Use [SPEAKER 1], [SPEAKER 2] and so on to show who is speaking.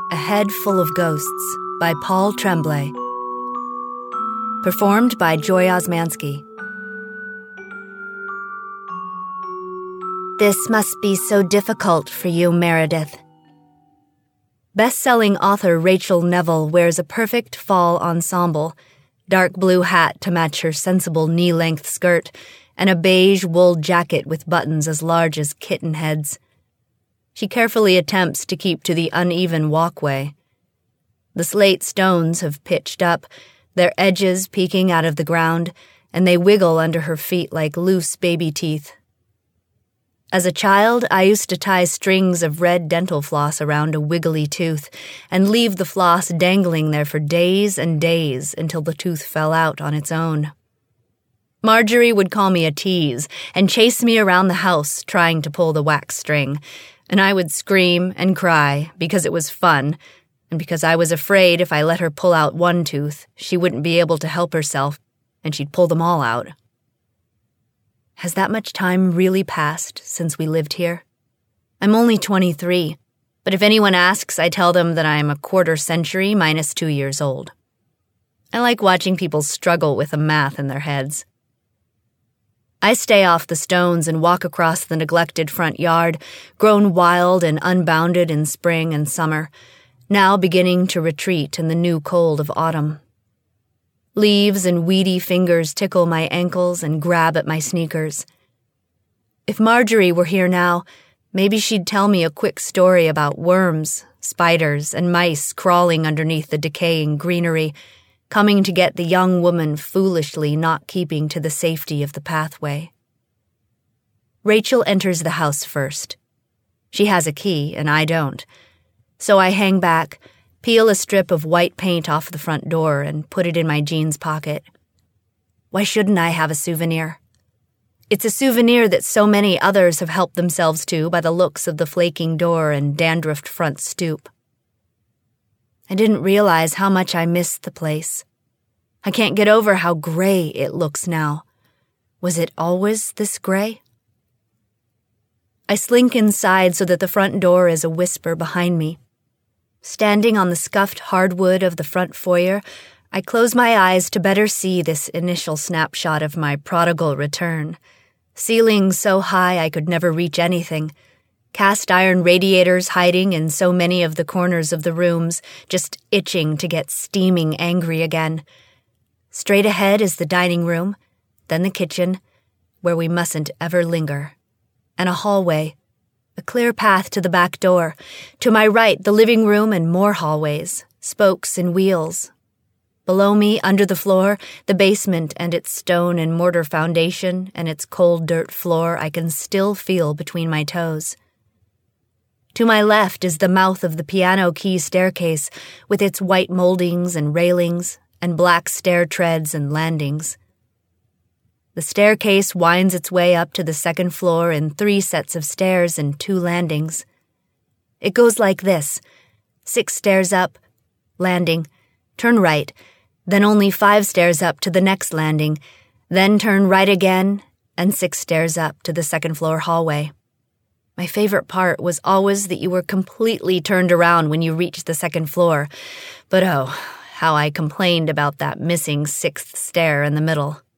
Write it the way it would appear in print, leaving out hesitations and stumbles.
[SPEAKER 1] A Head Full of Ghosts by Paul Tremblay. Performed by Joy Osmansky. This must be so difficult for you, Meredith. Best-selling author Rachel Neville wears a perfect fall ensemble, dark blue hat to match her sensible knee-length skirt, and a beige wool jacket with buttons as large as kitten heads. She carefully attempts to keep to the uneven walkway. The slate stones have pitched up, their edges peeking out of the ground, and they wiggle under her feet like loose baby teeth. As a child, I used to tie strings of red dental floss around a wiggly tooth and leave the floss dangling there for days and days until the tooth fell out on its own. Marjorie would call me a tease and chase me around the house trying to pull the wax string, and I would scream and cry because it was fun, and because I was afraid if I let her pull out one tooth, she wouldn't be able to help herself, and she'd pull them all out. Has that much time really passed since we lived here? I'm only 23, but if anyone asks, I tell them that I'm a quarter century minus 2 years old. I like watching people struggle with the math in their heads. I stay off the stones and walk across the neglected front yard, grown wild and unbounded in spring and summer, now beginning to retreat in the new cold of autumn. Leaves and weedy fingers tickle my ankles and grab at my sneakers. If Marjorie were here now, maybe she'd tell me a quick story about worms, spiders, and mice crawling underneath the decaying greenery, coming to get the young woman foolishly not keeping to the safety of the pathway. Rachel enters the house first. She has a key, and I don't. So I hang back, peel a strip of white paint off the front door, and put it in my jeans pocket. Why shouldn't I have a souvenir? It's a souvenir that so many others have helped themselves to by the looks of the flaking door and dandruffed front stoop. I didn't realize how much I missed the place. I can't get over how gray it looks now. Was it always this gray? I slink inside so that the front door is a whisper behind me. Standing on the scuffed hardwood of the front foyer, I close my eyes to better see this initial snapshot of my prodigal return. Ceilings so high I could never reach anything. Cast iron radiators hiding in so many of the corners of the rooms, just itching to get steaming angry again. Straight ahead is the dining room, then the kitchen, where we mustn't ever linger, and a hallway, a clear path to the back door. To my right, the living room and more hallways, spokes and wheels. Below me, under the floor, the basement and its stone and mortar foundation and its cold dirt floor I can still feel between my toes. To my left is the mouth of the piano key staircase with its white moldings and railings and black stair treads and landings. The staircase winds its way up to the second floor in 3 sets of stairs and 2 landings. It goes like this: 6 stairs up, landing, turn right, then only 5 stairs up to the next landing, then turn right again, and 6 stairs up to the second floor hallway. My favorite part was always that you were completely turned around when you reached the second floor, but oh, how I complained about that missing 6th stair in the middle.